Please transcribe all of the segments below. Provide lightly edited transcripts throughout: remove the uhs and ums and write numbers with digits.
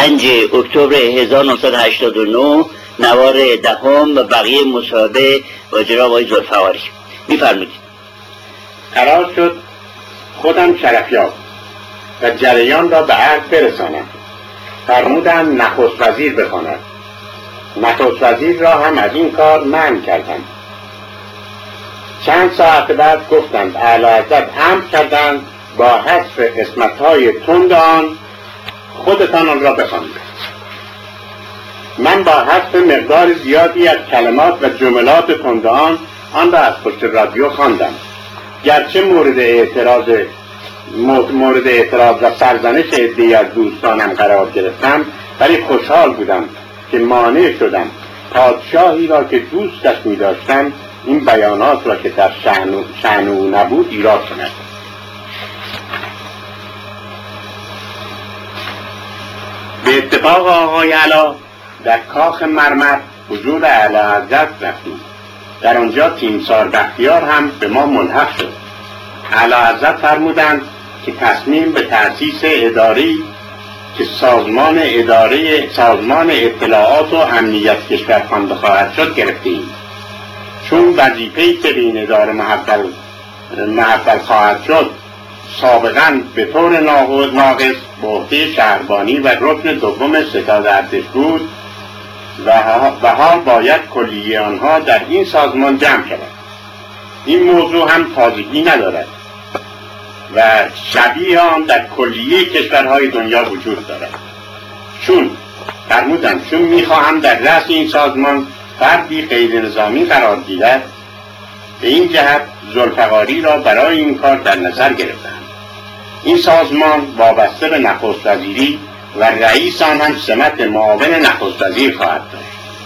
5 اکتبر 1989 نوار دهم و بقیه مصاحبه با جناب آقای ذوالفقاری. می‌فرمایید. قرار شد خودم شرفیاب و جریان را به عرض برسانم. فرمودند نخست وزیر بخواند. نخست وزیر را هم از این کار منع کردند. چند ساعت بعد گفتند اعلیحضرت امر کردند با حذف قسمت‌های تند آن خودتان آن را بخوانید. من با حذف مقدار زیادی از کلمات و جملات تند آن را از پشت رادیو خواندم. گرچه مورد اعتراض و سرزنش عده‌ای از دوستانم قرار گرفتم، ولی خوشحال بودم که مانع شدم پادشاهی را که دوستش می داشتم این بیانات را که در شأن او نبود ایراد کند. به اتفاق آقای علا در کاخ مرمر حضور اعلیحضرت رفتیم. در آنجا تیمسار بختیار هم به ما ملحق شد. اعلیحضرت فرمودند که تصمیم به تأسیس اداره‌ای که سازمان اطلاعات و امنیت کشور خوانده خواهد شد گرفتیم. چون وظیفه‌ای که به این اداره محول خواهد شد سابقاً به طور ناقص به عهده شهربانی و رکن دوم ستاد ارتش بود و حال باید کلیه آنها در این سازمان جمع شود. این موضوع هم تازگی ندارد و شبیه آن در کلیه کشورهای دنیا وجود دارد. چون میخواهم در رأس این سازمان فردی غیر نظامی قرار گیرد، به این جهت ذوالفقاری را برای این کار در نظر گرفتند. این سازمان وابسته به نخست وزیری و رئیس آن هم سمت معاون نخست وزیر خواهد داشت.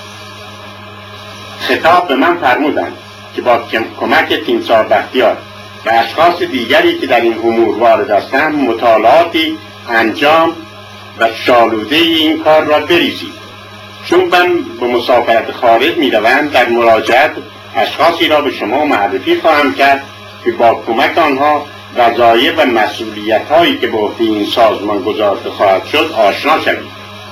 خطاب به من فرمودند که با کمک تیمسار بختیار و اشخاص دیگری که در این امور وارد هستند مطالعاتی انجام و شالوده این کار را بریزید. چون من به مسافرت خارج می‌روم، در مراجعت اشخاصی را به شما معرفی خواهم کرد که با کمک آنها وظایف و مسئولیت‌هایی که به عهده این سازمان گذاشته خواهد شد آشنا شوید.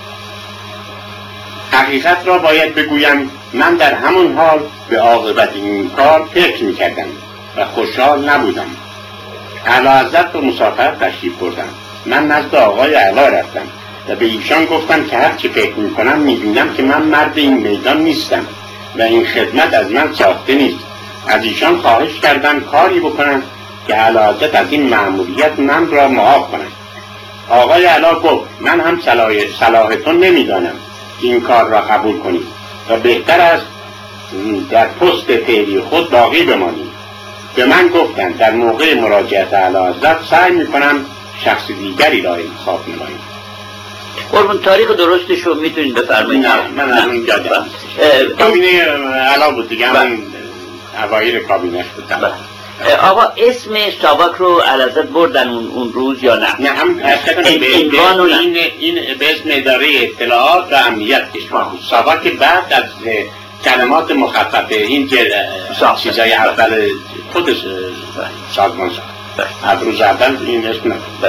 حقیقت را باید بگویم، من در همون حال به عاقبت این کار فکر می‌کردم و خوشحال نبودم. اعلیحضرت به مسافرت تشریف بردم. من نزد آقای علا رفتم و به ایشان گفتم که هر چی فکر می‌کنم می‌بینم که من مرد این میدان نیستم و این خدمت از من ساخته نیست. از ایشان خواهش کردم کاری بکنم که اعلیحضرت از این مأموریت من را معاف کنند. آقای علا گفت من هم صلاحتون نمی‌دانم این کار را قبول کنید و بهتر است در پست فعلی خود باقی بمانید. به من گفتند در موقع مراجعت اعلیحضرت سعی می‌کنم شخص دیگری را انتخاب نمایید. قربون تاریخ درستش رو میتونید بفرمایید؟ نه من از اون جادم کابینه علا بود دیگه، من اوایل کابینهش بودم. آقا اسم ساواک رو اعلیحضرت بردن اون روز یا نه؟ نه هم این به اسم اداره اطلاعات و امنیت کشور بود. ساواک بعد از کلمات مخففه این چیزای اول خود سازمان ساخت. از روز اول این اسم نبود.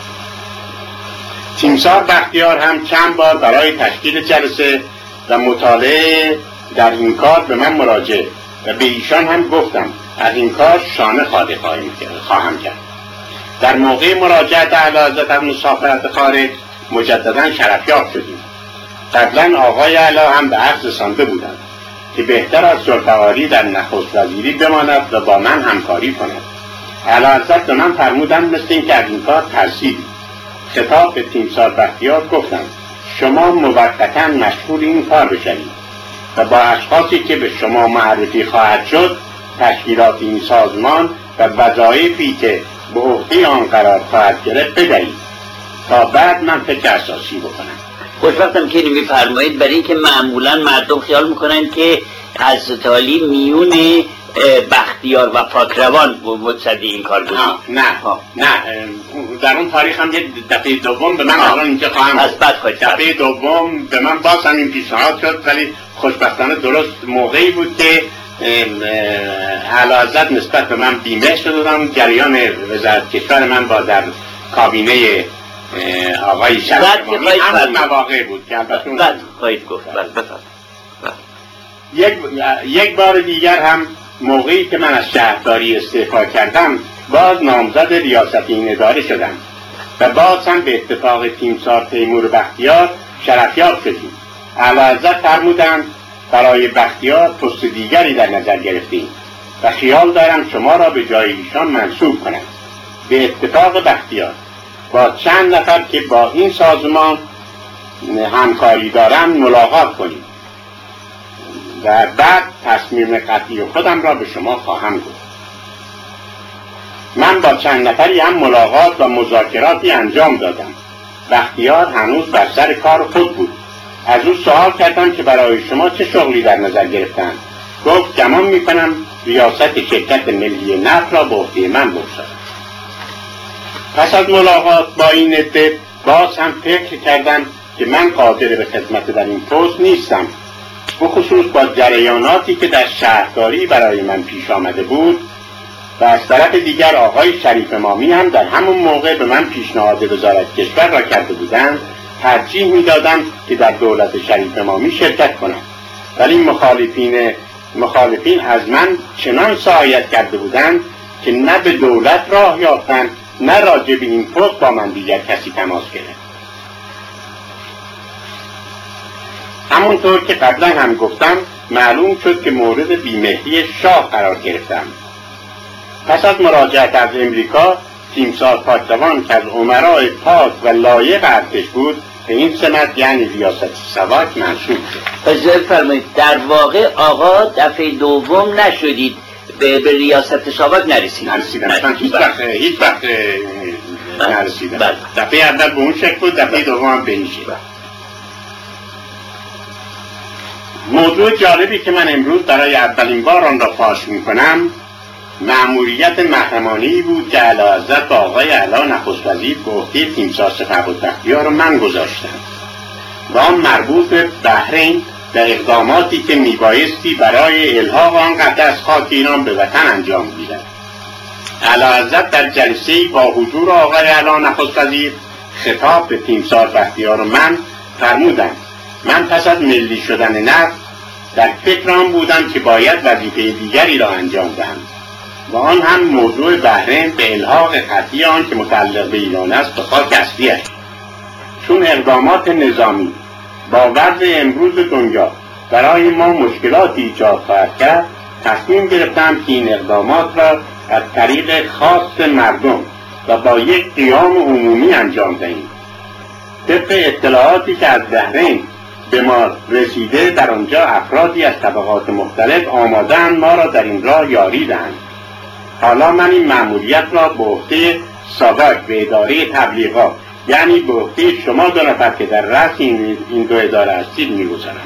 تیمسار بختیار هم چند بار برای تشکیل جلسه و مطالعه در این کار به من مراجعه و به ایشان هم گفتم از این کار شانه خالی خواهم کرد. در موقع مراجعت اعلیحضرت از مسافرت خارج مجددا شرفیاب شدیم. قبلا آقای علا هم به عقد رسانده بودند که بهتر از ذوالفقاری در نخست وزیری بماند و با من همکاری کند. اعلیحضرت به من فرمودند مثل این که از این کار ترسیدید. خطاب به تیمسار بختیار گفتند شما موقتا مشغول این کار بشوید و با اشخاصی که به شما معرفی خواهد شد تشکیلات این سازمان و وظایفی که به عهده آن قرار خواهد گرفت بدهید تا بعد من فکر اساسی بکنم. خوشبختم که اینو میفرمایید، برای اینکه معمولا مردم خیال میکنن که حضرت علی میون بختیار و پاکروان متصدی این کار بود. نه در اون تاریخ هم یه دفعه دوم به من الان اینجا خواهم از بعد دفعه دوم به من باز هم این پیشنهاد شد، ولی خوشبختانه درست موقعی بود که اعلیحضرت نسبت به من بیمه شده بودم. جریان وزارت کشور من با در کابینه آقای شریف امامی همون مواقع بود که البته خواهید گفت. یک بار دیگر هم موقعی که من از شهرداری استعفا کردم باز نامزد ریاست این اداره شدم و باز هم به اتفاق تیمسار تیمور بختیار شرفیاب شدیم. اعلیحضرت فرمودند برای بختیار پست دیگری در نظر گرفتیم و خیال دارم شما را به جای ایشان منصوب کنم. به اتفاق بختیار با چند نفر که با این سازمان همکاری دارم ملاقات کنیم و بعد تصمیم قطعی خودم را به شما خواهم گفت. من با چند نفری هم ملاقات و مذاکراتی انجام دادم. بختیار هنوز بر سر کار خود بود. از او سوال کردم که برای شما چه شغلی در نظر گرفتند. گفت گمان میکنم ریاست شرکت ملی نفت را به عهده من بگذارم. پس از ملاقات با این عده باز هم فکر کردم که من قادر به خدمت در این پست نیستم، بخصوص با جریاناتی که در شهرداری برای من پیش آمده بود و از طرف دیگر آقای شریف امامی هم در همون موقع به من پیشنهاد وزارت کشور را کرده بودند. ترجیح میدادم که در دولت شریف امامی شرکت کنم، ولی مخالفین از من چنان سعایت کرده بودند که نه به دولت راه یافتند نه راجع به این پست با من دیگر کسی تماس گرفت. همونطور که قبلا هم گفتم معلوم شد که مورد بیمهری شاه قرار گرفتم. پس از مراجعت از امریکا تیمسار پاکروان که از امرای پاک و لایق ارتش بود به این سمت یعنی ریاست ساواک منصوب شد. اجازه فرمایید در واقع آقا دفعه دوم نشدید، به ریاست ساواک نرسیدم. هیچ وقت نرسیدم. دفعه اول به اون شکل بود، دفعه دوم هم به این شکل. موضوع جالبی که من امروز برای اولین بار آن را فاش میکنم مأموریت محرمانه‌ای بود که اعلیحضرت با آقای اعلی نخست وزیر به عهده تیمسار سپهبدبختیار من گذاشتند و آن مربوط به بحرین و اقداماتی که میبایستی برای الحاق آن قطعه از خاک ایران به وطن انجام گیرد. اعلیحضرت در جلسه‌ای با حضور آقای اعلی نخست وزیر خطاب به تیمسار بختیار و من فرمودند من پس از ملی شدن نفت در فکر آن بودم که باید وظیفه دیگری را انجام دهم و آن هم موضوع بحرین به الحاق قطعی آن که متعلق به ایران است به خاک اصلی‌اش. چون اقدامات نظامی با وضع امروز دنیا برای ما مشکلاتی ایجاد خواهد کرد، تصمیم گرفتم که این اقدامات را از طریق خاص مردم و با یک قیام عمومی انجام دهیم. طبق اطلاعاتی که از بحرین به ما رسیده در آنجا افرادی از طبقات مختلف آماده‌اند ما را در این راه یاری دهند. حالا من این مأموریت را به عهده ساواک به اداره تبلیغات یعنی به عهده شما دو نفر که در رأس این دو اداره هستید می‌گذارم.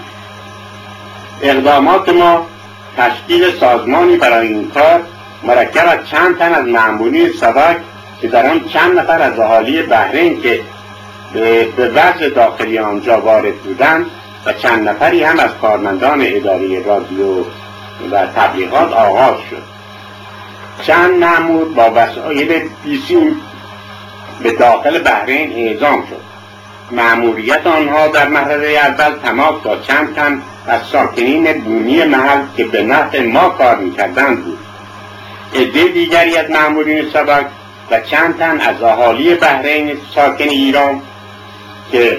اقدامات ما تشکیل سازمانی برای این کار مرکب از چند تن از مأمورین ساواک که در آن چند نفر از اهالی بحرین که به وضع داخلی آنجا وارد بودند و چند نفری هم از کارمندان اداره رادیو و تبلیغات آغاز شد. چند مأمور با وسایل بیسیم به داخل بحرین اعزام شد. مأموریت آنها در مرحله اول تماس با چند تن از ساکنین بومی محل که به نفع ما کار می‌کردند بود. عده دیگری از مأمورین ساواک و چند تن از اهالی بحرین ساکن ایران که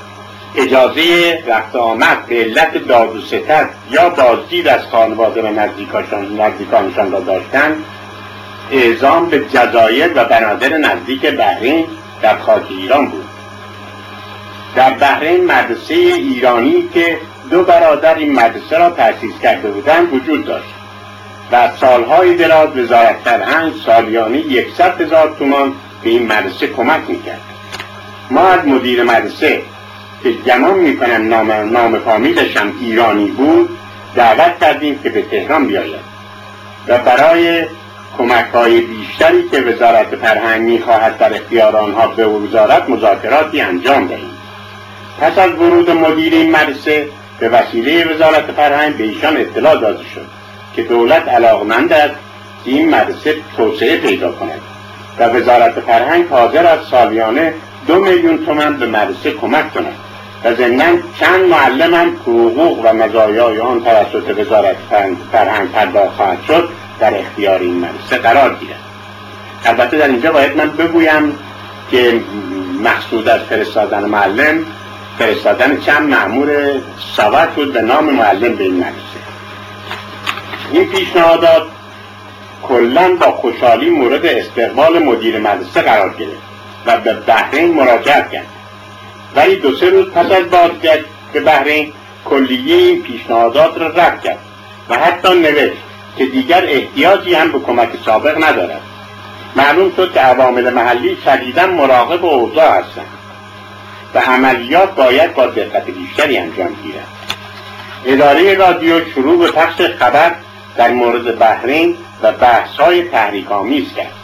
اجازه رفت آمد به علت داد و ستد یا بازدید از خانواده و نزدیکانشان را داشتند اعزام به جزایر و بنادر نزدیک بحرین در خاک ایران بود. در بحرین مدرسه ایرانی که دو برادر این مدرسه را تأسیس کرده بودند وجود داشت و سالهای دراز وزارت فرهنگ سالیانه 100,000 تومان به این مدرسه کمک میکرد. ما از مدیر مدرسه که گمان میکنم نام فامیلش هم ایرانی بود دعوت کردیم که به تهران بیاید و برای کمک‌های بیشتری که وزارت فرهنگ میخواهد در اختیار آنها به وزارت مذاکراتی انجام دهیم. پس از ورود مدیر این مدرسه به وسیله وزارت فرهنگ به ایشان اطلاع داده شد که دولت علاقمند است که این مدرسه توسعه پیدا کند و وزارت فرهنگ حاضر است سالیانه 2 میلیون تومان به مدرسه کمک کند و ضمناً چند معلم هم حقوق و مزایای آن توسط وزارت فرهنگ پرداخت خواهد شد در اختیار این مدرسه قرار گیرد. البته در اینجا باید من بگویم که مقصود از فرستادن معلم فرستادن چند مأمور ساواک بود به نام معلم به این مدرسه. این پیشنهادات کلاً با خوشحالی مورد استقبال مدیر مدرسه قرار گرفت و به بحرین مراجعت کرد. ولی 2-3 روز پس از بازگشت به بحرین کلیه این پیشنهادات را رد کرد و حتی نوشت که دیگر احتیاجی هم به کمک سابق ندارد. معلوم شد که عوامل محلی شدیداً مراقب اوضاع هستند و عملیات باید با دقت بیشتری انجام گیرد. اداره رادیو شروع به پخش خبر در مورد بحرین و بحث‌های تحریک‌آمیز کرد.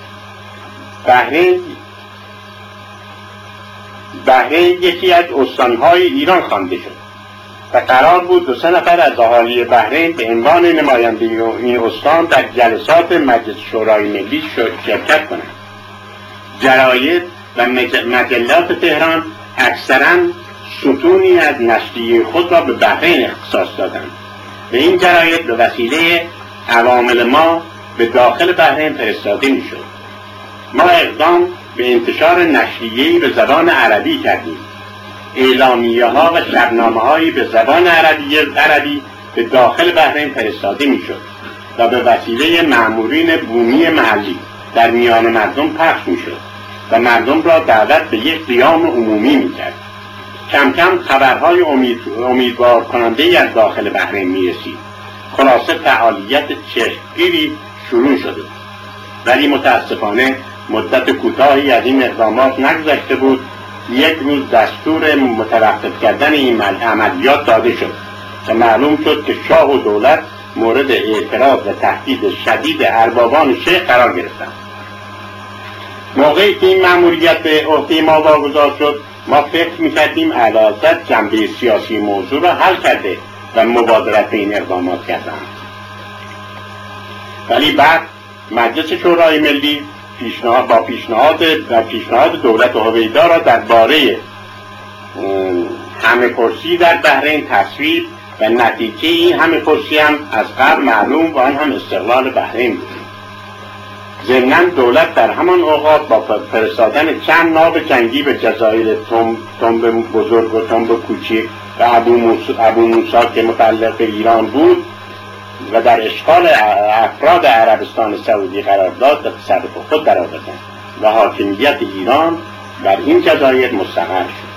بحرین یکی از استانهای ایران خوانده شد و قرار بود 2-3 نفر از اهالی بحرین به عنوان نماینده این استان در جلسات مجلس شورای ملی شرکت کنند. جراید و مجلات تهران اکثراً ستونی از نشریه خود را به بحرین اختصاص دادند و این جراید به وسیله عوامل ما به داخل بحرین فرستاده می‌شد. ما اقدام به انتشار نشریه‌ای به زبان عربی کردیم. اعلامیه‌ها و شبنامه‌هایی به زبان عربی به داخل بحرین فرستاده می‌شد و به وسیله مأمورین بومی محلی در میان مردم پخش می‌شد و مردم را دعوت به یک قیام عمومی می‌کرد. کم کم خبرهای امیدوار کننده از داخل بحرین می‌رسید. خلاصه فعالیت چشمگیری شروع شده، ولی متاسفانه مدت کوتاهی از این اقدامات نگذشته بود. یک روز دستور متوقف کردن این عملیات داده شد و معلوم شد که شاه و دولت مورد اعتراض و تهدید شدید اربابان شیخ قرار گرفتند. موقعی که این مأموریت به عهده ما واگذار شد، ما فکر می‌کردیم اعلیحضرت جنبه سیاسی موضوع را حل کرده و مبادرت به این اقدامات کردند. ولی بعد مجلس شورای ملی پیشنهاد دولت هویدا را درباره همه پرسی در بحرین تصویب و نتیجه این همه پرسی هم از قبل معلوم و آن هم استقلال بحرین بود. ضمناً دولت در همان اوقات با فرستادن چند ناو جنگی به جزایر تنب بزرگ و تنب کوچک و ابو موسی که متعلق به ایران بود و در اشغال افراد عربستان سعودی قرار داد به تصرف خود درآوردند و حاکمیت ایران بر این جزایر مستقر شد.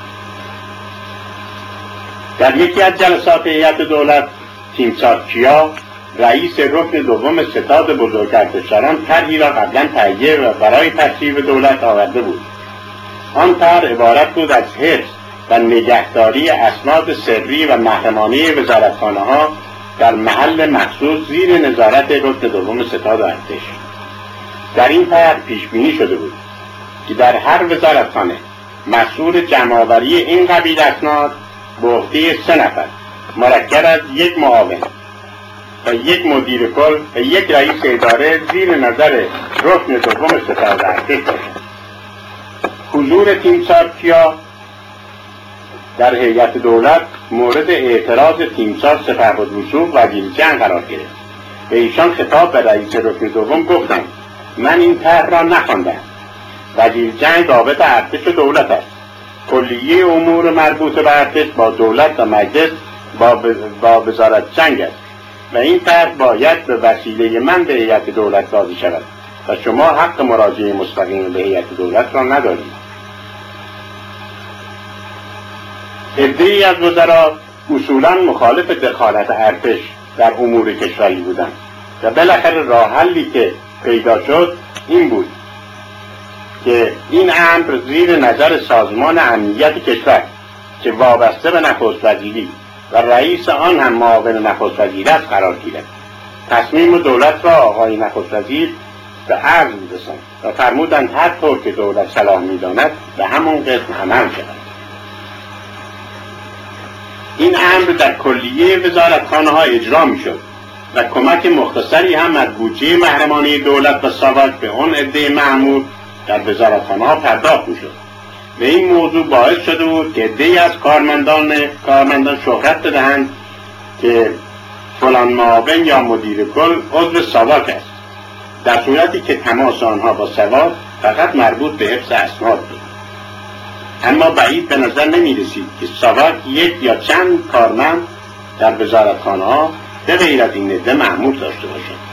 در یکی از جلسات هیئت دولت، تیمسار کیا رئیس رکن دوم ستاد بزرگارتشاران طرحی را قبلا تهیه و برای تصویب دولت آورده بود. آن طرح عبارت بود از حفظ و نگهداری اسناد سری و محرمانه وزارتخانه‌ها در محل مخصوص زیر نظارت رکن دوم ستاد ارتش. در این طرح پیش بینی شده بود که در هر وزارتخانه مسئول جمع‌آوری این قبیل اسناد به عهده 3 نفر مرکب از 1 معاون و 1 مدیر کل و 1 رئیس اداره زیر نظر رکن دوم ستاد ارتش باشد. حضور تیمسار کیا در هیئت دولت مورد اعتراض تیمسار سپهبدوسوق وزیرجنگ قرار گرفت و ایشان خطاب به رئیس رکن دوم گفتند: من این طرح را نخواندم. وزیرجنگ رابط ارتش دولت است. کلیه امور مربوط به ارتش با دولت و مجلس با وزارت جنگ است و این طرح باید به وسیله من به هیئت دولت داده شود و شما حق مراجعه مستقیم به هیئت دولت را ندارید. عده‌ای از وزرا اصولاً مخالف دخالت ارتش در امور کشوری بودند و بالاخره راه حلی که پیدا شد این بود که این امر زیر نظر سازمان امنیت کشور که وابسته به نخست وزیری و رئیس آن هم معاون نخست وزیر است قرار گیرد. تصمیم دولت را آقای نخست وزیر به عرض رساند و فرمودند هر طور که دولت صلاح می‌داند به همون قسم عمل شود. این امر در کلیه وزارتخانه‌ها اجرا می‌شد و کمک مختصری هم از بودجه محرمانه دولت و ساواک به اون عده مأمور در وزارتخانه‌ها پرداخت می‌شد. به این موضوع باعث شده بود که عده‌ای از کارمندان شهرت بدهند که فلان معاون یا مدیر کل عضو ساواک است، در صورتی که تماس آنها با ساواک فقط مربوط به حفظ اسناد بود. اما بعید به نظر نمی رسید که ساواک یک یا چند کارمند در وزارتخانه‌ها به غیر از این عده مأمور داشته باشد.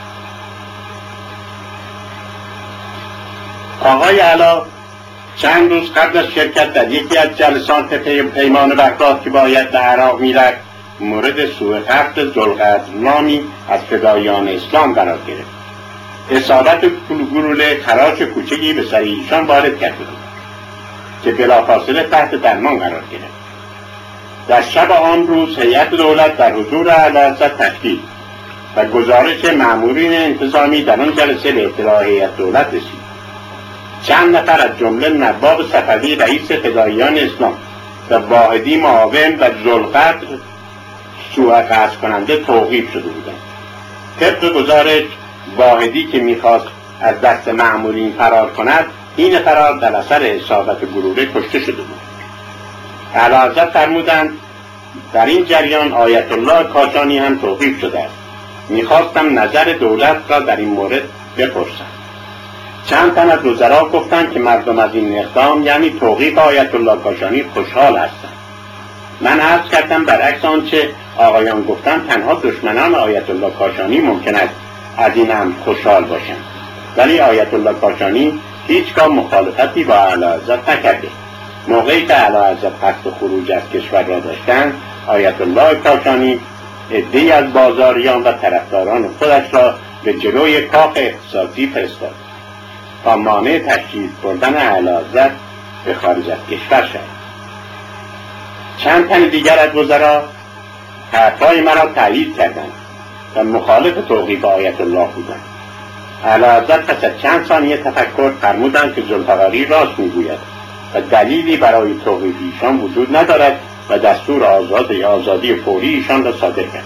آقای علا چند روز قبل از شرکت در یکی از جلسات پیمان بغداد که باید به عراق میرفت، مورد سوء قصد ذوالقرنامی از فداییان اسلام قرار گرفت. اصابت گلوله خراش کوچکی به سر ایشان وارد کرده بود که بلافاصله تحت درمان قرار گرفت. در شب آن روز هیئت دولت در حضور اعلیحضرت تشکیل و گزارش مأمورین انتظامی در آن جلسه به اطلاع هیئت دولت رسید. چند نفر از جمله نواب صفوی رئیس فداییان اسلام و واحدی معاون و ذوالقدر سوء قصد کننده توقیف شده بودند. طبق گزارش واحدی که میخواست از دست مأمورین فرار کند، این فرار در اثر اصابت گلوله کشته شده بود. اعلیحضرت فرمودند در این جریان آیت الله کاشانی هم توقیف شده است. میخواستم نظر دولت را در این مورد بپرسم. چند تن از وزرا گفتند که مردم از این اقدام یعنی توقیف آیت الله کاشانی خوشحال هستند. من عرض کردم برعکس آنچه آقایان گفتند، تنها دشمنان آیت الله کاشانی ممکن است از این هم خوشحال باشند، ولی آیت الله کاشانی هیچگاه مخالفتی با اعلیحضرت نکرده. موقعی که اعلیحضرت قصد خروج از کشور را داشتند، آیت الله کاشانی عده‌ای از بازاریان و طرفداران خودش را به جلوی کاخ اقتصادی فرستاد تا مانع تشکیل بردن اعلیحضرت به خارج از کشور شد. چند تن دیگر از وزرا حرفهای مرا تایید کردند و مخالف توقیف آیت الله بودند. اعلیحضرت پس از چند ثانیه تفکر فرمودند که ذوالفقاری راست میگوید و دلیلی برای توقیف ایشان وجود ندارد و دستور آزادی فوری ایشان را صادر کردند.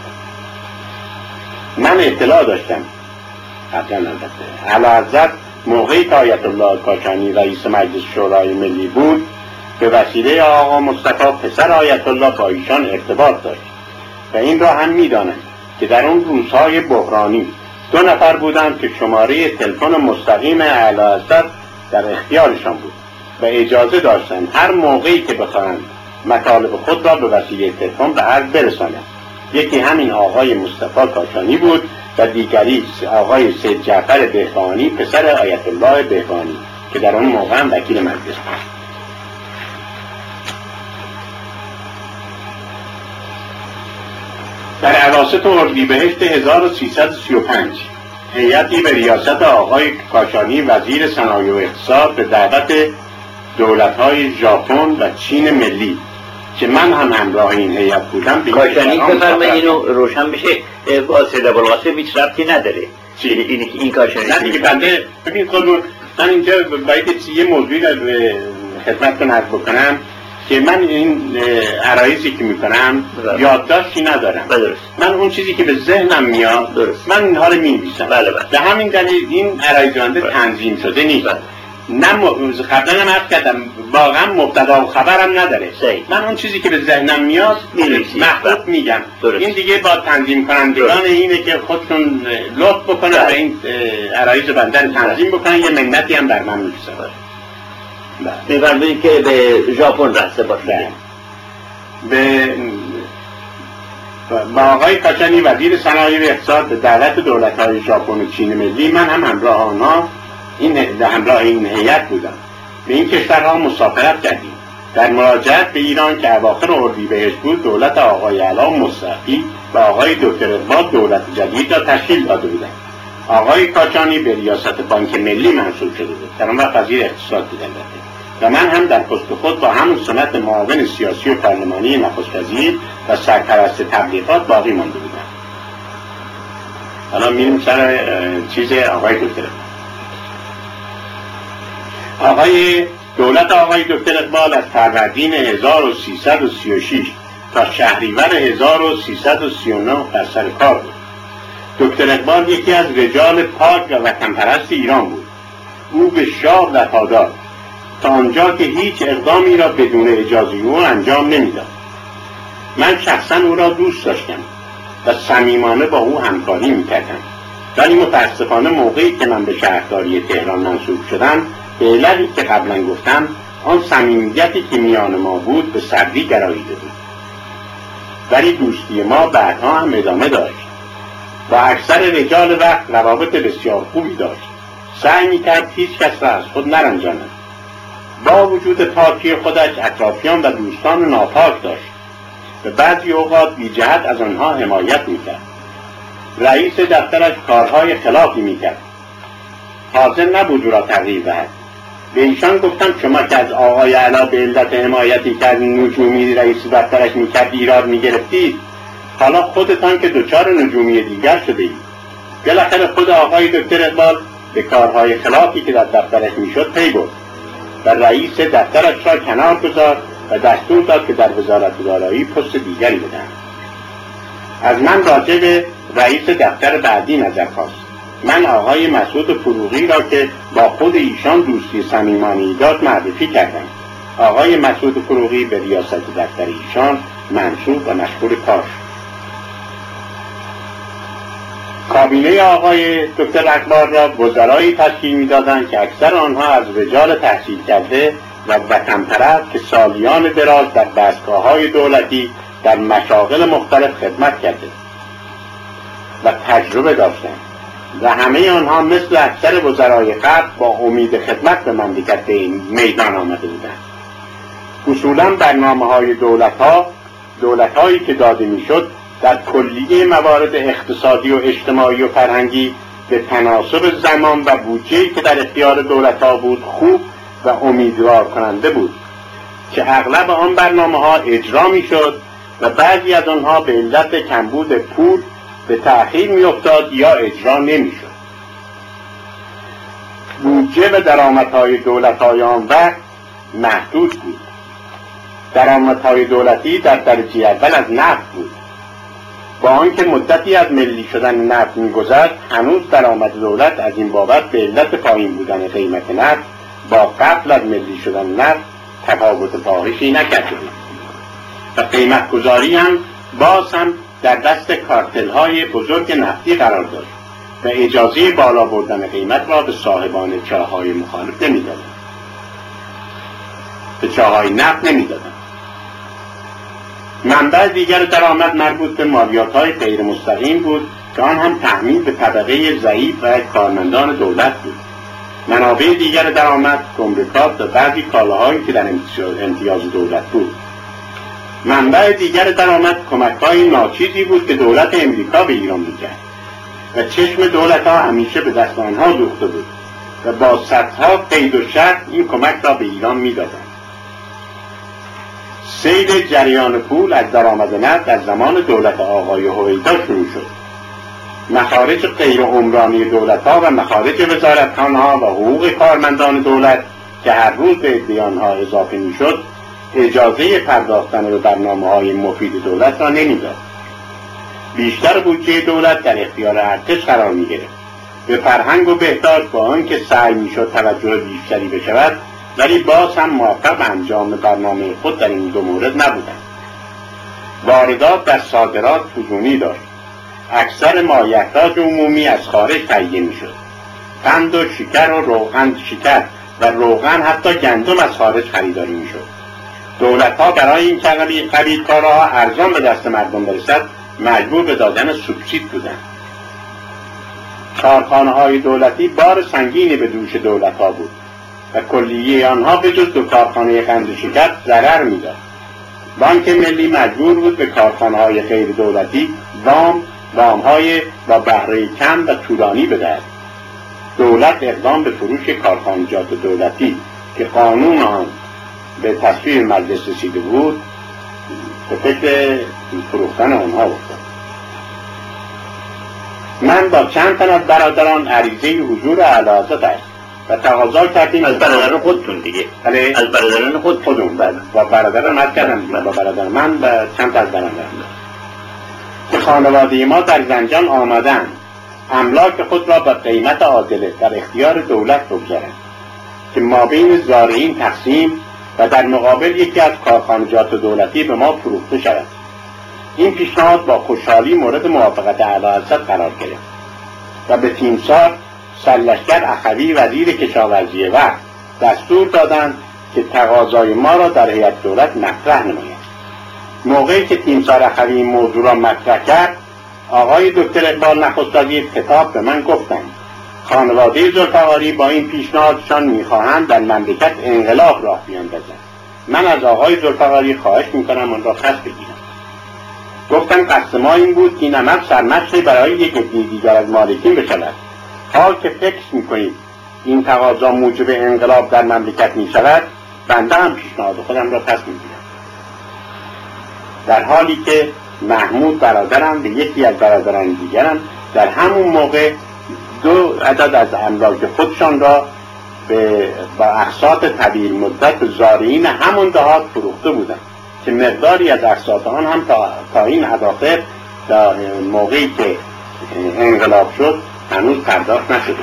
من اطلاع داشتم قبلا البته اعلیحضرت موقعی که آیت الله کاشانی رئیس مجلس شورای ملی بود، به وسیله آقا مصطفی پسر آیت الله با ایشان ارتباط داشت و این را هم می‌دانند که در اون روزهای بحرانی 2 نفر بودند که شماره تلفن مستقیم اعلیحضرت در اختیارشان بود و اجازه داشتند هر موقعی که بخواهند مطالب خود را به وسیله تلفن به عرض برسانند. یکی همین آقای مصطفی کاشانی بود و دیگری آقای سید جعفر بهبهانی پسر آیت الله بهبهانی که در اون موقع هم وکیل مجلس بود. در اواسط اردیبهشت 1335 هیئتی به ریاست آقای کاشانی وزیر صنایع و اقتصاد به دعوت دولت‌های ژاپن و چین ملی که من هم همراه این هیئت بودم کاشانی بفرمایید اینو روشن بشه. با سید ابوالقاسم هیچ ربطی نداره. این کاشانی نه دیگه بنده ببین خودمون من اینجا باید یه موضوعی را به خدمتتون عرض بکنم که من این عرایضی که میکنم یادداشتی ندارم. من اون چیزی که به ذهنم میاد من اینها رو می‌نویسم. به همین دلیل این عرایض بنده تنظیم شده نیست. نه قبلا هم عرض کردم واقعا مبتدا و خبرم نداره. من اون چیزی که به ذهنم میاد محبوب میگم. این دیگه با تنظیم کنندگان اینه که خودشون لطف بکنن و این عرایض بنده رو تنظیم بکنن. یه منتی هم بر من می‌رسه. می‌فرمایید که به ژاپن رفته باشه. با آقای کاشانی وزیر صنایع و اقتصاد به دعوت دولت‌های ژاپن و چین ملی من هم همراه آنها همراه این هیئت بودم. به این کشورها مسافرت کردیم. در مراجعت به ایران که اواخر اردیبهشت بود، دولت آقای علا مصطفی و آقای دکتر اقبال دولت جدید را تشکیل داده بودند. آقای کاشانی به ریاست بانک ملی منصوب شده بود. در اون وقت وزیر اقتصاد بودند و من هم در پست خود با همون سمت معاون سیاسی و پارلمانی نخست وزیر و سرپرست تبلیغات باقی مانده بودم. حالا میریم سر چیز آقای دکتر دولت آقای دکتر اقبال از فروردین 1336 تا شهریور 1339 در سر کار بود. دکتر اقبال یکی از رجال پاک و وطنپرست ایران بود. او به شاه وفادار تا آنجا که هیچ اقدامی را بدون اجازه او انجام نمیداد. من شخصا او را دوست داشتم و صمیمانه با او همکاری میکردم، ولی متاسفانه موقعی که من به شهرداری تهران منصوب شدم، به علتی که قبلا گفتم، آن صمیمیتی که میان ما بود به سردی گراییده بود. ولی دوستی ما بعدها هم ادامه داشت. با اکثر رجال وقت روابط بسیار خوبی داشت. سعی میکرد هیچ کس را از خود نرنجاند. با وجود پاکی خودش اطرافیان و دوستان ناپاک داشت و بعضی اوقات بی جهت از آنها حمایت میکرد. رئیس دفترش کارهای خلافی میکرد. حاضر نبود او را تغییر دهد. به ایشان گفتم شما که از آقای علا به علت حمایتی که از نجومی رئیس دفترش میکرد ایراد میگرفتید، حالا خودتان که دچار نجومی دیگر شده اید. بالاخره خود آقای دکتر اقبال به کارهای خلافی که در دفترش میشد پی برد و رئیس دفترش را کنار گذاشت و دستور داد که در وزارت دارایی پست دیگری بدهند. از من راجع به رئیس دفتر بعدی نظر خواست. من آقای مسعود فروغی را که با خود ایشان دوستی صمیمانه‌ای داشت معرفی کردم. آقای مسعود فروغی به ریاست دفتر ایشان منصوب و مشغول کار شد. کابینه آقای دکتر اقبال را وزرایی تشکیل می‌دادند که اکثر آنها از رجال تحصیل کرده و وطن‌پرست که سالیان دراز در دستگاه‌های دولتی در مشاغل مختلف خدمت کرده و تجربه داشتند و همه آنها مثل اکثر وزرای قبل با امید خدمت به مملکت به این میدان آمده بودند. اصولاً برنامه‌های دولت‌هایی که داده می‌شد در کلیه موارد اقتصادی و اجتماعی و فرهنگی به تناسب زمان و بودجه‌ای که در اختیار دولت‌ها بود خوب و امیدوار کننده بود که اغلب آن برنامه‌ها اجرا می‌شد و بعضی از آنها به علت کمبود پول به تأخیر می‌افتاد یا اجرا نمی‌شد. بودجه و درآمدهای دولت‌های آن وقت محدود بود. درآمدهای دولتی در درجه اول از نفت بود. با آنکه مدتی از ملی شدن نفت می‌گذشت، هنوز درآمد دولت از این بابت به علت پایین بودن قیمت نفت با قبل از ملی شدن نفت تفاوت فاحشی نکرده بود و قیمت گذاری هم باز هم در دست کارتل‌های بزرگ نفتی قرار داشت و اجازه بالا بردن قیمت را به صاحبان چاه‌های مخالف نمی‌دادند. به چاه‌های نفت نمی‌دادند. منبع دیگر درآمد مربوط به مالیات‌های غیر مستقیم بود که آن هم تحمیل به طبقه ضعیف و کارمندان دولت بود. منابع دیگر درآمد گمرکات و بعضی کالاهایی که در امتیاز دولت بود. منبع دیگر درآمد کمک‌های ناچیزی بود که دولت امریکا به ایران می‌کرد و چشم دولت‌ها همیشه به دست آنها دوخته بود و با صدها قید و شرط این کمک را به ایران می‌دادند. سیل جریان پول از درآمد نفت در زمان دولت آقای هویدا شروع شد. مخارج غیر عمرانی دولت‌ها و مخارج وزارتخانه‌ها و حقوق کارمندان دولت که هر روز به عده آنها اضافه می‌شد، اجازه پرداختن به برنامه‌های مفید دولت را نمی‌داد. بیشتر بودجه دولت در اختیار ارتش قرار می‌گرفت. به فرهنگ و بهداشت با آنکه سعی می‌شد توجه بیشتری بشود، ولی باز هم موفق به انجام برنامه خود در این دو مورد نبودند. واردات و صادرات فزونی داشت. اکثر مایحتاج عمومی از خارج تهیه می‌شد. قند و شکر و روغن شکر و روغن حتی گندم از خارج خریداری می‌شد. دولت‌ها برای این قبیل کارها ارزان به دست مردم برسد مجبور به دادن سوبسید بودند. کارخانه‌های دولتی بار سنگینی به دوش دولت‌ها بود و کلیه آنها به جز دو کارخانه قند و شکر ضرر می‌داد. بانک ملی مجبور بود به کارخانه‌های غیر دولتی وام‌های با بهره کم و طولانی بدهد. دولت اقدام به فروش کارخانجات دولتی که قانون آن به تصویب مجلس رسیده بود به فکر فروختن آنها افتاد. من با چند تن از برادران عریضه حضور اعلیحضرت است و تقاضا کردیم از برادران خودتون دیگه. از برادران خودمون و برادران از کردم با برادر من و چند تا از برادران که خانواده ما در زنجان آمدن املاک خود را به قیمت عادله در اختیار دولت بگذارند. که مابین زارعین تقسیم و در مقابل یکی از کارخانجات دولتی به ما فروخته شود. این پیشنهاد با خوشحالی مورد موافقت اعلیحضرت قرار گرفت و به تیمسار سرلشکر اخوی وزیر کشاورزی وقت دستور دادند که تقاضای ما را در هیئت دولت مطرح نماید. موقعی که تیمسار اخوی این موضوع را مطرح کرد، آقای دکتر اقبال نخست وزیر خطاب به من گفتند خانواده ذوالفقاری با این پیشنهادشان میخواهند در مملکت انقلاب راه بیاندازند. من از آقای ذوالفقاری خواهش میکنم آن را پس بگیرم. گفتم قصد ما این بود که این عمل سرمشقی برای یک عده دیگر از مالکین بشود. حال که فکر میکنید این تقاضا موجب انقلاب در مملکت میشود، بنده هم پیشنهاد خودم را پس میگیرم. در حالی که محمود برادرم و یکی از برادران دیگرم در همون موقع 2 عدد از املاک خودشان را با اقساط طویل مدت زارعین همون دهات فروخته بودند که مقداری از اقساط آن هم تا این اواخر در موقعی که انقلاب شد هنوز پرداخت نشده.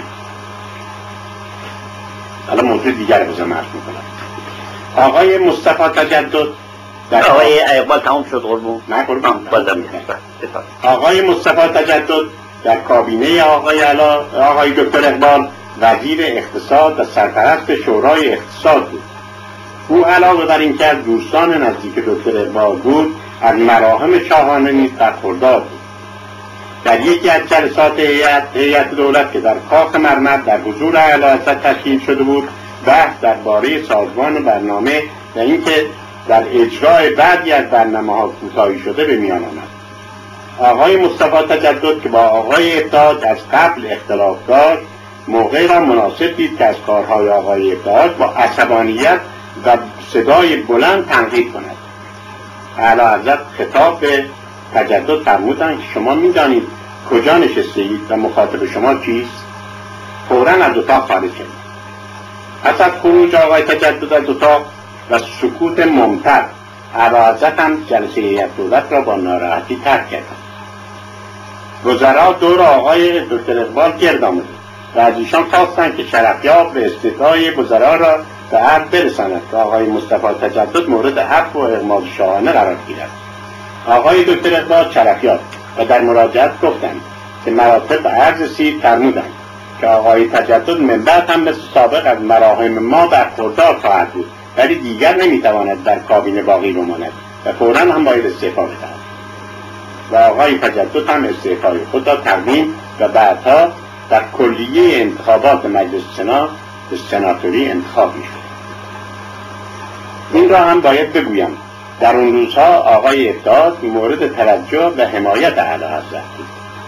حالا موضوع دیگر بزن مرز میکنم. آقای مصطفی تجدد آقای اقبال تمام شد قربون؟ نه قربون. آقای مصطفی تجدد در کابینه آقای دکتر اقبال وزیر اقتصاد و سرپرست شورای اقتصاد بود. او علاوه بر این که از دوستان نزدیک دکتر اقبال بود، از مراهم شاهانه نیز برخوردار بود. در یکی از جلسات هیئت دولت که در کاخ مرمر در حضور اعلیحضرت تشکیل شده بود، بحث درباره سازمان برنامه و اینکه در اجرای بعضی از برنامه‌ها کوتاهی شده به میان آمد. آقای مصطفی تجدد که با آقای ابتهاج از قبل اختلاف داشت، موقع را مناسب دید که از کارهای آقای ابتهاج با عصبانیت و صدای بلند تنقید کند. اعلیحضرت خطاب به تجدد فرمودند که شما می‌دانید کجا نشسته‌اید و مخاطب شما کیست؟ فوراً از اتاق خارج شد. پس از خروج آقای تجدد از اتاق و سکوت ممتد، اعلیحضرت هم جلسه هیئت دولت را با ناراحتی ترک کردند. وزرا دور آقای دکتر اقبال گرد آمدند و از ایشان خواستند که شرفیاب به استدعای وزرا را به عرض برساند که آقای مصطفی تجدد مورد عفو و اغماض شاهانه قرار گیرد. آقای دکتر اقبال شرفیاب و در مراجعت گفتند که مراتب عرض سیر فرمودند که آقای تجدد من بعد هم مثل سابق از مراهم ما برخوردار خواهد بود، ولی دیگر نمیتواند در کابینه باقی بماند و فوراً هم باید استعفا بدهد. و آقای تجدد هم استعفای خود را تقدیم و بعدها در کلیه انتخابات مجلس سنا به سناتوری انتخاب میشد. این را هم باید بگویم در اون روزها آقای ابتهاج مورد توجه و حمایت اعلیحضرت بود.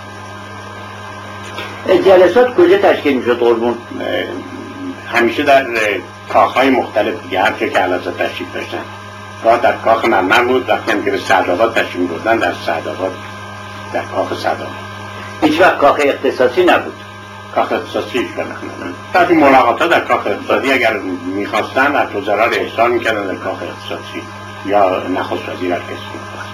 جلسات کجا تشکیل میشد قربون؟ همیشه در کاخهای مختلف دیگه، هر چه که اعلیحضرت تشریف داشتن. گاه در کاخ مرمر بود، وقتی هم که به سعدآباد تشریف می‌بردن در سعدآباد، در کاخ سعدآباد. هیچ وقت کاخ اختصاصی نبود. کاخ اختصاصی هیچ وقت نبود. بعضی ملاقات‌ها در کاخ اختصاصی اگر می‌خواستن از وزرا را ارسال می‌کردن در کاخ اختصاصی یا نخست وزیر هر کسی می‌خواست.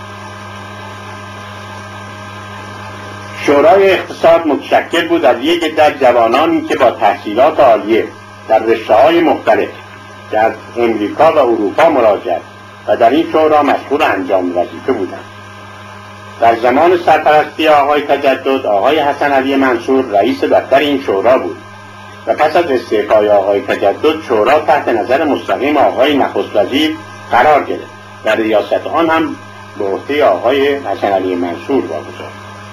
شورای اقتصاد متشکل بود از یک عده جوانانی که با تحصیلات عالیه در رشته‌های مختلف که از امریکا و اروپا مراجعت و در این شورا مشغول انجام وظیفه بودند. در زمان سرپرستی آقای تجدد، آقای حسن علی منصور رئیس دفتر این شورا بود و پس از استعفای آقای تجدد شورا تحت نظر مستقیم آقای نخست وزیر قرار گرفت و ریاست آن هم به عهده آقای حسن علی منصور واگذار.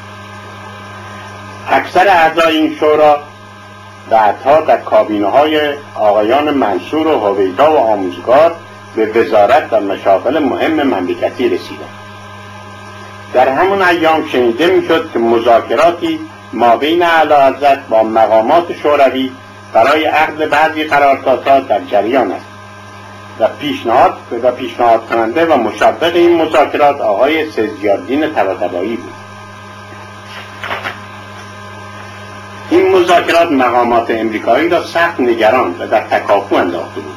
اکثر اعضای این شورا بعدها در کابینه‌های آقایان منصور و هویدا و آموزگار به وزارت و مشاغل مهم مملکتی رسیدند. در همون ایام شنیده میشد که مذاکراتی مابین اعلیحضرت با مقامات شوروی برای عقد بعضی قراردادها در جریان است و پیشنهاد کننده و مشوق این مذاکرات آقای سزیالدین طباطبایی بود. این مذاکرات مقامات امریکایی را سخت نگران و در تکاپو انداخته بود.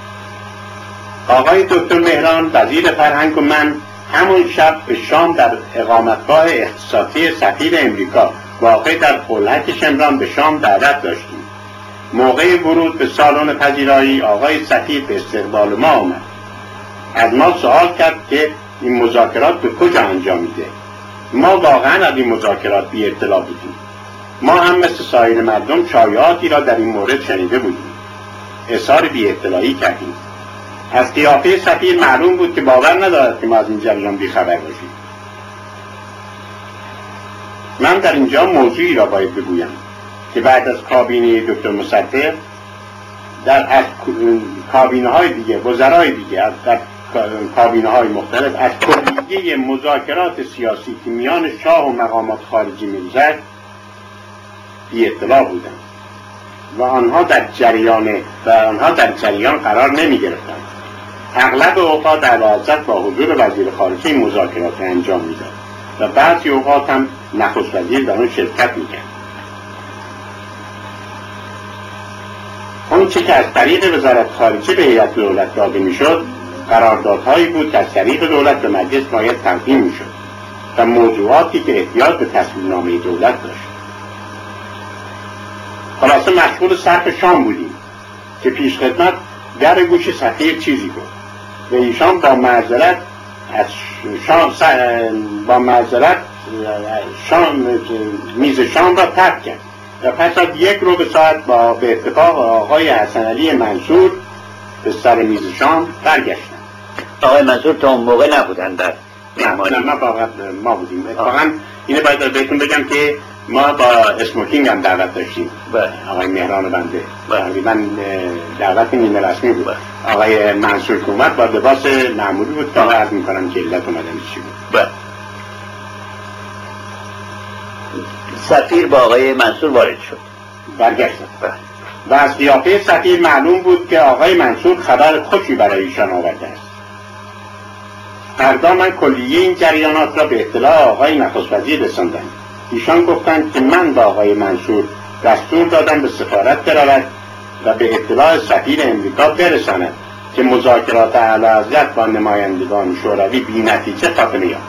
آقای دکتر مهران وزیر فرهنگ و من همون شب به شام در اقامتگاه اختصاصی سفیر امریکا واقع در قلعت شمران به شام دعوت داشتیم موقع ورود به سالن پذیرایی آقای سفیر به استقبال ما آمد. از ما سوال کرد که این مذاکرات به کجا انجام میده. ما واقعا از این مذاکرات بی اطلاع بودیم. ما هم مثل سایر مردم شایعاتی را در این مورد شنیده بودیم. اظهار بی اطلاعی کردیم. از قیافه سفیر معلوم بود که باور ندارد که ما از این جریان بیخبر باشیم. من در اینجا موضوعی را باید بگویم که بعد از کابینه دکتر مصدق از کابینه های دیگه، وزرای دیگه، از کابینه های مختلف از کلیه مذاکرات سیاسی که میان شاه و مقامات خارجی می‌گذشت بی اطلاع بودند و آنها در جریان قرار نمی گرفتند. اغلب اوقات اعلیحضرت با حضور وزیر خارجه این مذاکرات را انجام میداد و بعضی اوقات هم نخست وزیر در آن شرکت میکرد. اون چه که از طریق وزارت خارجه به هیئت دولت داده میشد قراردادهایی بود که از طریق دولت به مجلس باید تقدیم میشد و موضوعاتی که احتیاج به تصویب‌نامه دولت داشت. خلاصه مشغول صرف شام بودیم که پیش خدمت در گوش سفیر چیزی گفت و ایشان با معذرت میز شام را ترک کرد و پس از 1 ربع ساعت به اتفاق آقای حسن علی منصور به سر میز شام برگشتند. آقای منصور تا اون موقع نبودن در مهمانی؟ نه ما بودیم. اتفاقا اینه باید بهتون بگم که ما با اسموکینگ هم دعوت داشتیم. آقای مهران بنده تقریبا دعوت نیمه رسمی بود. آقای منصور که اومد با لباس معمولی بود که عرض میکنم که علت اومدن چی بود. سفیر با آقای منصور وارد شد، برگشتن و از قیافه سفیر معلوم بود که آقای منصور خبر خوشی برای ایشان آورده است. فردا من کلیه این جریانات را به اطلاع آقای نخست وزیر رساندم. ایشان گفتند که من با آقای منصور دستور دادم به سفارت برود و به اطلاع سفیر امریکا برساند که مذاکرات اعلیحضرت با نمایندگان شوروی بی نتیجه خاتمه یافت.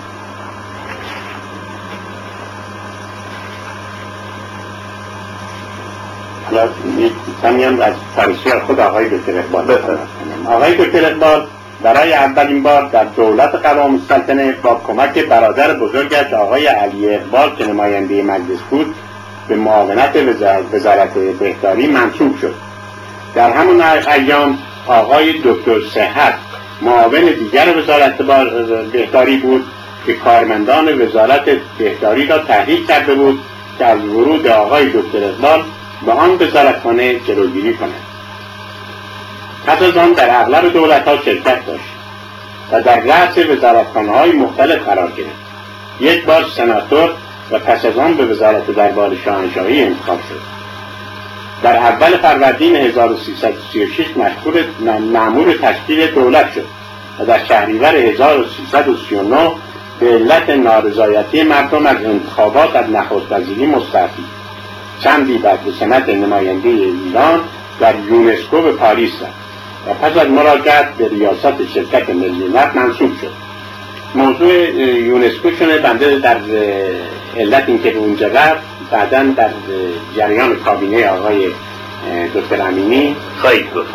کمی هم از فارسی خود آقای دکتر اقبال بفرمایید. آقای دکتر اقبال برای اولین بار در دولت قوام السلطنه با کمک برادر بزرگش آقای علی اقبال که نماینده مجلس بود به معاونت وزارت بهداری منصوب شد. در همون ایام آقای دکتر صحت معاون دیگر وزارت بهداری بود که کارمندان وزارت بهداری را تحریک کرده بود که از ورود آقای دکتر اقبال به آن وزارتخانه جلوگیری کند. پس از آن در اغلب دولت‌ها شرکت داشت و در رأس وزارتخانه‌های مختلف قرار گرفت. 1 بار سناتور و پس از آن به وزارت دربار شاهنشاهی انتخاب شد. در اول فروردین 1336 مأمور تشکیل دولت شد و در شهریور 1339 به علت نارضایتی مردم از انتخابات از نخست وزیری مستعفی. چندی بعد به سمت نماینده ایران در یونسکو به پاریس رفت و پس از مراجعت به ریاست شرکت ملی نفت منصوب شد. موضوع یونسکو شونه بنده در علت اینکه به اونجا رفت بعداً در جریان کابینه آقای دکتر امینی خواهید گفت.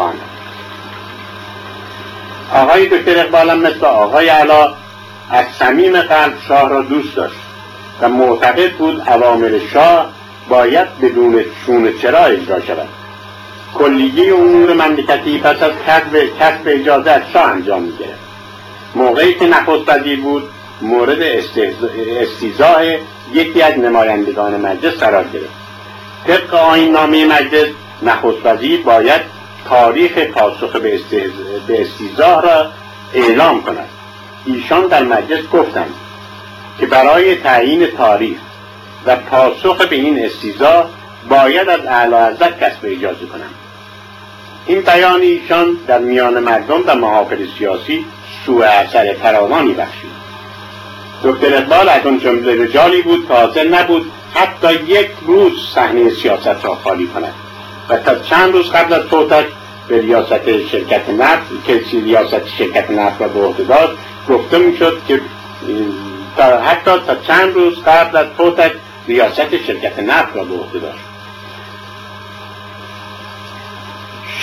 آقای دکتر اقبال هم مثل آقای علا از صمیم قلب شاه را دوست داشت و معتقد بود اوامر شاه باید بدون چون چرا اجرا شود. کلیه امور مملکتی پس از کسب اجازه از شاه انجام می‌گرفت. موقعی که نخست وزیر بود مورد استیضاح یکی از نمایندگان مجلس قرار گرفت. طبق آیین‌نامه مجلس نخست وزیر باید تاریخ پاسخ به استیضاح را اعلام کند. ایشان در مجلس گفتند که برای تعیین تاریخ و پاسخ به این استیضاح باید از اعلیحضرت کسب اجازه کنند. این بیان ایشان در میان مردم و محافل سیاسی سوء اثر فراوانی بخشید. دکتر اقبال از آن جمله رجالی بود که حاضر نبود حتی 1 روز صحنه سیاست را خالی کند و تا چند روز قبل از فوتش به ریاست شرکت نفت را به عهده داشت گفته میشد که حتی تا چند روز قبل از فوتش ریاست شرکت نفت را به عهده داشت.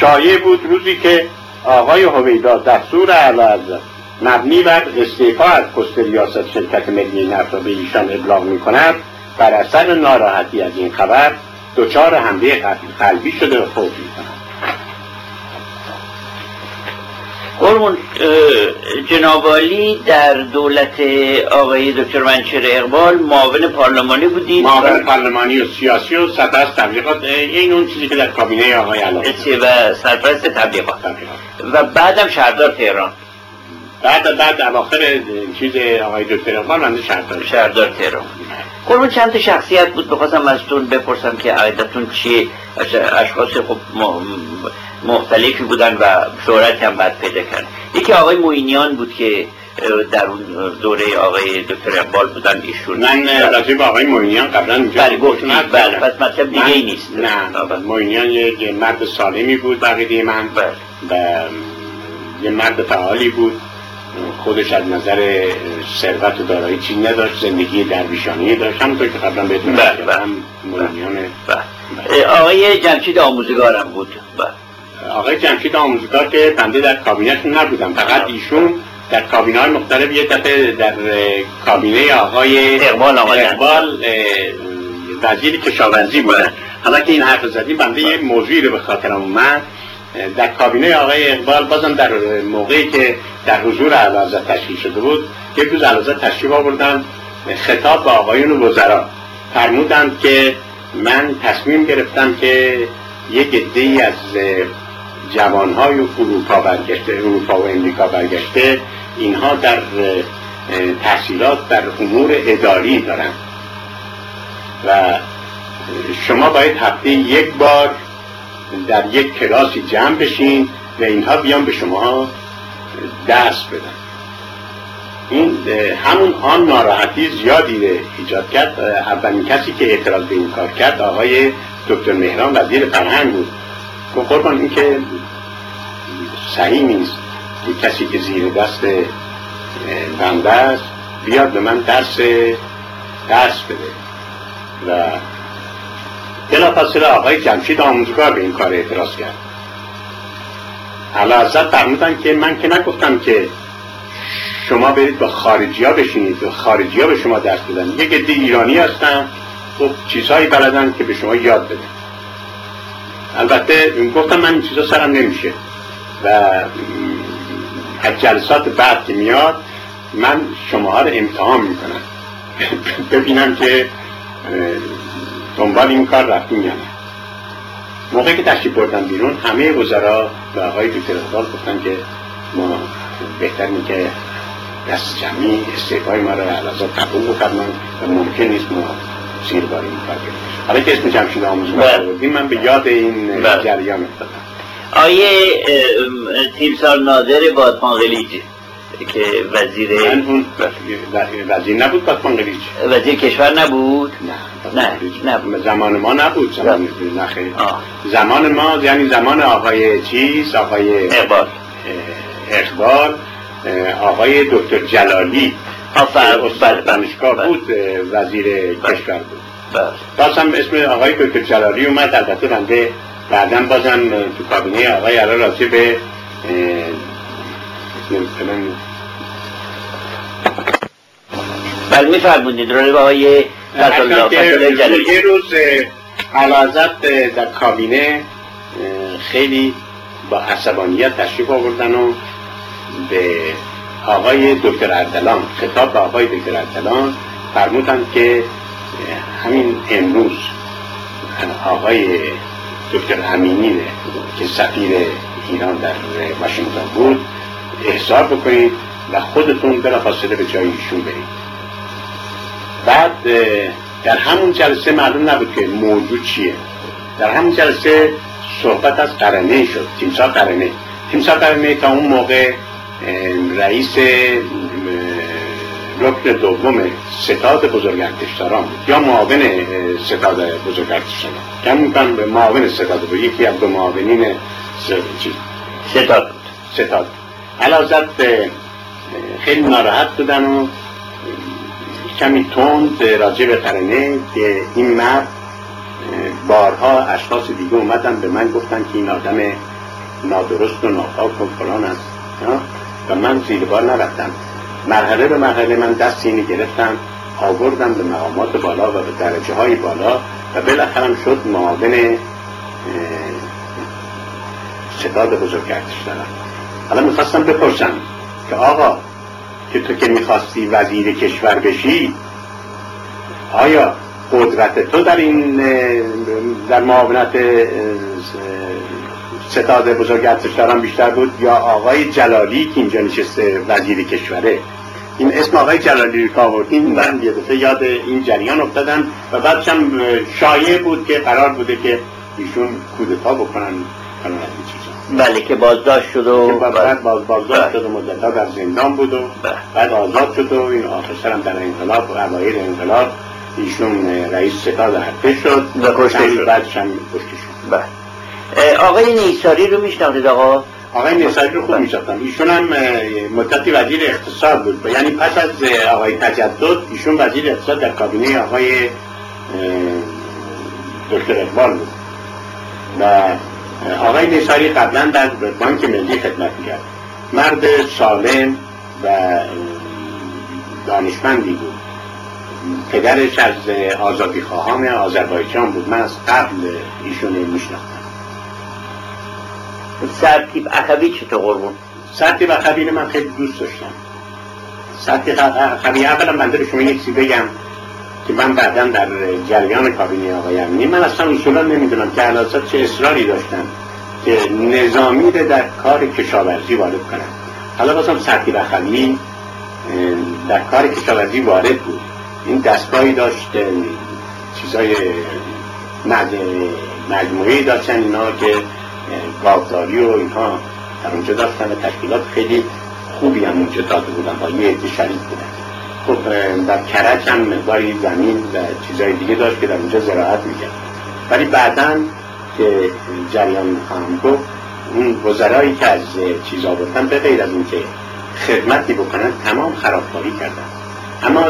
شایع بود روزی که آقای هویدا دستور اعلیحضرت مبنی بر استعفا از پست ریاست شرکت ملی نفت را به ایشان ابلاغ می‌کند، بر اثر ناراحتی از این خبر دچار حمله قلبی شده و فوت می‌کند. قربون جناب عالی در دولت آقای دکتر منشر اقبال معاون پارلمانی بودید؟ معاون پارلمانی و سیاسی و سرپرست تبلیغات، این اون چیزی که در کابینه آقای علامه و سرپرست تبلیغات و بعدم شهردار تهران. بعد اواخر چیز آقای دکتر اقبال من شهردار تهران. قربون چند تا شخصیت بود بخواستم ازتون بپرسم که عقیدتون چیه؟ اشخاص خب مختلفی بودن و شهرت هم بعد پیدا کردن. یکی آقای معینیان بود که در اون دوره آقای دکتر اقبال بودن ایشون. من راجع به آقای معینیان قبلا اینجا گفتم پس مطلب دیگه ای نیست. نه معینیان یک مرد سالمی بود بقیده من و یه مرد فعالی بود، خودش از نظر ثروت و دارایی چیزی نداشت، زندگی درویشانی داشت، همونطور که قبلا بهتون گفتم. معینیان آقای جمشید آموزگار هم بود. آقای جمشید آموزگار که بنده در کابینه‌شون نبودم، فقط ایشون در کابینه‌های مختلف یه دفعه در کابینه آقای اقبال وزیر کشاورزی بودن. حالا که این حرف زدیم بنده یه موضوعی رو به خاطرم اومد. در کابینه آقای اقبال بازم در موقعی که در حضور اعلیحضرت تشکیل شده بود، یک روز اعلیحضرت تشریف آوردن، خطاب به آقایون وزرا فرمودند که من تصمیم گرفتم که یک عده‌ای از جوانهای اروپا و امریکا برگشته، اینها در تحصیلات در امور اداری دارن و شما باید هفته یک بار در یک کلاسی جمع بشین و اینها بیان به شما درس بدن. این همون آن ناراحتی زیادی ایجاد کرد. اولین کسی که اعتراض به این کار کرد آقای دکتر مهران وزیر فرهنگ بود. گفت قربان این که صحیح نیست که کسی که زیر دست بنده است بیاد به من درس بده. و بلافاصله آقای جمشید آموزگار به این کار اعتراض کرد. اعلیحضرت فرمودن که من که نگفتم که شما برید با خارجی ها بشینید و خارجی ها به شما درس بدن. یک عده ایرانی هستن خب چیزهایی بلدن که به شما یاد بدن. البته گفتم من این چیزا سرم نمیشه و از جلسات بعد که میاد من شماها رو امتحان میکنم ببینم که دنبال این کار رفتیم یا نه. موقعی که تشریف بردم بیرون همه وزرا و آقای دکتر اقبال گفتن که ما بهتر اینه که دست جمعی استعفای ما رو اعلیحضرت قبول بکنن و ممکن نیست ما زیر بار این کار کنیم. حالا که اسم جمشید آموزگار بودیم من به یاد این جریان افتادم. آیه تیمسار نادر بادپانقلیج که وزیر وزیر نبود بادپانقلیج، وزیر کشور نبود. نه زمان ما نبود. زمان ما یعنی زمان آقای اقبال آقای دکتر جلالی استاد دانشگاه بود، وزیر کشور بود. بازم اسم آقای دکتر جلالی اومد. البته بنده بعداً بازم تو کابینه آقای علا راجع به بله می‌فرمودید راجع به آقای جلالی. یه روز اعلیحضرت در کابینه خیلی با عصبانیت تشریف آوردن و به آقای دکتر اردلان خطاب به آقای دکتر اردلان فرمودند که همین امروز آقای دکتر امینی که سفیر ایران در واشنگتن بود احضار بکنید و خودتون بلافاصله به جای ایشون برید. بعد در همون جلسه معلوم نبود که موضوع چیه. در همون جلسه صحبت از قرنه شد، تیمسار قرنه تا اون موقع رئیس رکن دوم ستاد بزرگارتشداران بود یا معاون ستاد بزرگارتشداران، کم میکنم به معاون ستاد بود، یکی از دو معاونین ستاد. اعلیحضرت خیلی ناراحت بودن و کمی تند راجع به قرنه که این مرد بارها اشخاص دیگه اومدن به من گفتن که این آدم نادرست و ناپاک و فلان است و من زیر بار نرفتم. مرحله به مرحله من دست اینو گرفتم، آوردم به مقامات بالا و به درجه های بالا و بالاخره شد معاون ستاد بزرگردش دارم. حالا میخواستم بپرسم که آقا که تو که میخواستی وزیر کشور بشی، آیا قدرت تو در معاونت ستاد بزرگردش دارم بیشتر بود یا آقای جلالی که اینجا نشسته وزیر کشوره؟ این اسم آقای جلالی رو آوردین، من یه دفعه یاد این جریان افتادم و بعدش هم شایعه بود که قرار بوده که ایشون کودتا بکنن فلان این چیزا. بله که بازداشت شد و بعد بازداشت شد و مدت‌ها در زندان بود و بعد آزاد شد و این آخر هم در انقلاب و اوایل انقلاب ایشون رئیس ستاد ارتش شد و کشته شد. بعدش هم کشته شد. بله. آقای نیساری رو میشناختید آقا؟ آقای نیساری رو خوب میشناختم. ایشون هم مدتی وزیر اقتصاد بود، یعنی پس از آقای تجدد ایشون وزیر اقتصاد در کابینه آقای دکتر اقبال بود و آقای نیساری قبلا در بانک ملی خدمت میکرد. مرد سالم و دانشمندی بود. پدرش از آزادیخواهان آذربایجان بود. من از قبل ایشون میشناختم. سرتیپ اخوی چطور قربون؟ سرتیپ اخوی من خیلی دوست داشتم. سرتیپ اخوی اولا بنده به شما یک چیز بگم که من بعدا در جریان کابینه آقای امینی من اصلا اصولا نمیدونم که علاسات چه اصراری داشتن که نظامی رو در کار کشاورزی وارد کنن. حالا بازم سرتیپ اخوی در کار کشاورزی وارد بود. این دستگاهی داشت، چیزای مجموعی داشتن اینا که گاوداری و اینها در اونجا داشتن و تشکیلات خیلی خوبی هم اونجا داده بودن با یه عده شریک بودن. خب در کرج هم مقداری زمین و چیزای دیگه داشت که در اونجا زراعت میکرد. ولی بعداً که جریان خواهم گفت اون وزرایی که از چیز آوردن به غیر از این که خدمتی بکنن تمام خرابکاری کردن. اما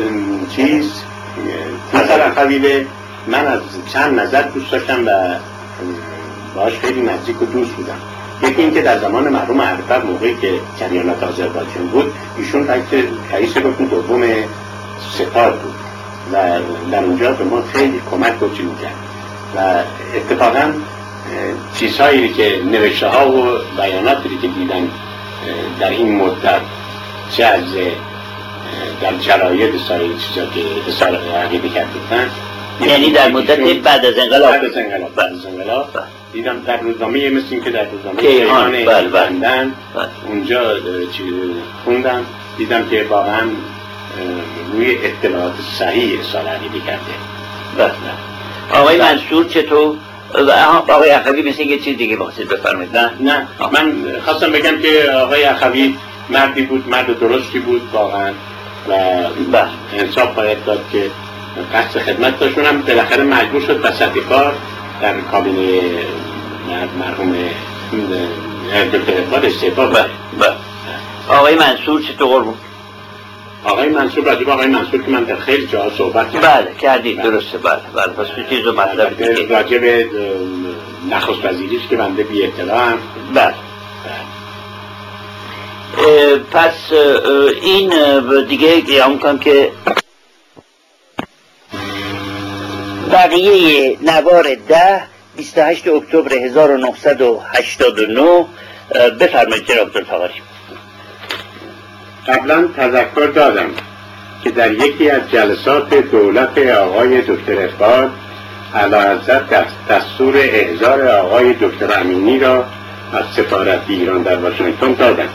مثلا قبیله من از چند نظر دوست داشتم و باش خیلی نزدیک و دوست بودم. یکی این که در زمان مرحوم عرفت موقعی که جریانات آذربایجان بود ایشون رئیس رکن دوم ستاد بود و در اونجا به ما خیلی کمک و چی میکرد و اتفاقا چیزهایی که نوشته ها و بیاناتی که دیدن در این مدت چه از در جراید سایر چیزا که اصال عقیده کردن، یعنی در مدت بعد از انقلاب دیدم در روزنامه مثل این که در روزنامه کیهان بندن اونجا خوندم دیدم که واقعا روی اطلاعات صحیح اصال عقیده کرده. آقای منصور چطور؟ آقای اخوی مثل یه چیز دیگه بخواستید بفرمایید. نه من خواستم بگم که آقای اخوی مردی بود، مرد درستی بود واقعا و انصاف باید داد که قصد خدمت داشتون هم بالاخره مجبور شد وسط کار در کابینه مرحوم دکتر اقبال استعفا بده. آقای منصور چطور قربون؟ آقای منصور راجب آقای منصور که من در خیلی جاها صحبت کردم. بله کردید درسته. بله پس چیز و مطلب دیگه راجب نخست وزیریش که بنده بی اطلاع هم. بله پس این دیگه قیام میکنم که بقیه نوار 28 اکتبر 1989 بفرمایید جناب دکتر طاهری. قبلا تذکر دادم که در یکی از جلسات دولت آقای دکتر اقبال اعلیحضرت دستور احضار آقای دکتر امینی را از سفارت ایران در واشنگتن دادم.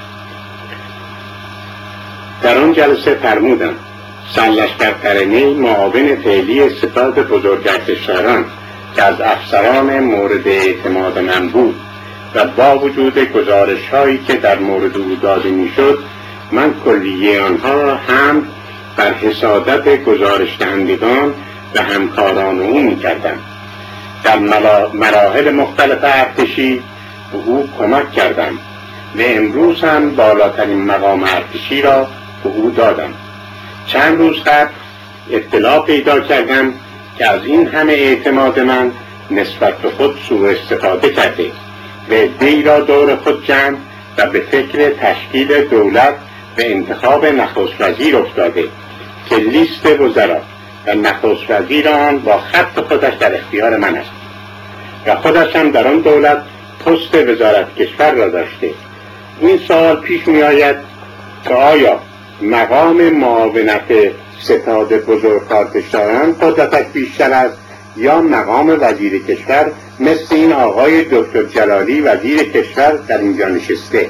در آن جلسه فرمودم سرلشکر قرنی معاون فعلی ستاد بزرگردشداران که از افسران مورد اعتماد من بود و با وجود گزارش هایی که در مورد او داده می شد من کلیه آنها هم بر حسادت گزارش دهندگان و همکاران او می کردم. در مراحل مختلف ارتشی به او کمک کردم و امروز هم بالاترین مقام ارتشی را به او دادم. چند روز قبل اطلاع پیدا کردم که از این همه اعتماد من نسبت به خود سوء استفاده کرده و عده‌ای را دور خود جمع و به فکر تشکیل دولت و انتخاب نخست وزیر افتاده که لیست وزرا و نخست وزیر آن با خط خودش در اختیار من است و خودش هم در آن دولت پست وزارت کشور را داشته. این سوال پیش می آید که آیا مقام معاونت ستاد بزرگ پادشاهان قدرتش بیشتر است یا مقام وزیر کشور مثل این آقای دکتر جلالی وزیر کشور در اینجا نشسته؟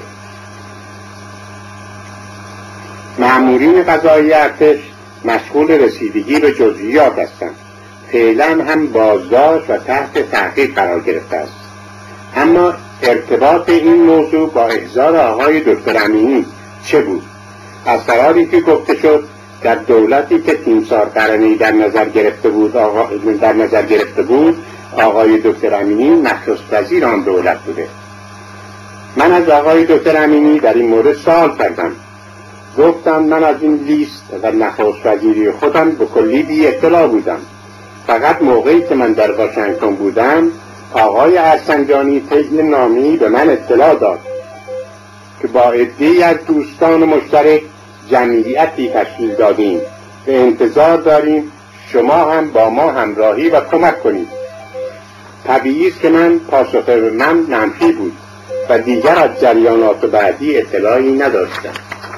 مأمورین قضایی ارتش مشغول رسیدگی به جزئیات هستند. فعلا هم بازداشت و تحت تحقیق قرار گرفته است. اما ارتباط این موضوع با احضار آقای دکتر امینی چه بود؟ از قراری که گفته شد در دولتی که تیمسار قرنی در نظر گرفته بود آقای دکتر امینی نخست وزیر آن دولت بوده. من از آقای دکتر امینی در این مورد سوال کردم. گفتم من از این لیست و نخست وزیری خودم به کلی بی اطلاع بودم. فقط موقعی که من در واشنگتن بودم آقای ارسنجانی طی نامی به من اطلاع داد که با عده‌ای از دوستان مشترک جمعیتی تشکیل دادیم و انتظار داریم شما هم با ما همراهی و کمک کنید. طبیعی است که پاسخ من منفی بود و دیگر از جریانات بعدی اطلاعی نداشتم.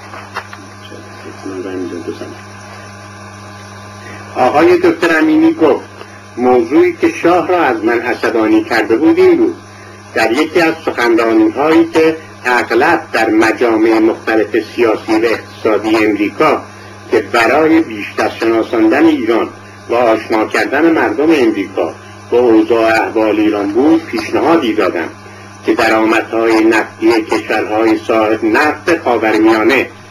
آقای دکتر امینی گفت موضوعی که شاه را از من عصبانی کرده بود این بود: در یکی از سخنرانی‌هایی که اغلب در مجامع مختلف سیاسی و اقتصادی امریکا که برای بیشتر شناساندن ایران و آشنا کردن مردم امریکا با اوضاع احوال ایران بود، پیشنهادی دادم که درآمدهای نفتی کشورهای صاحب نفت خاورمیانه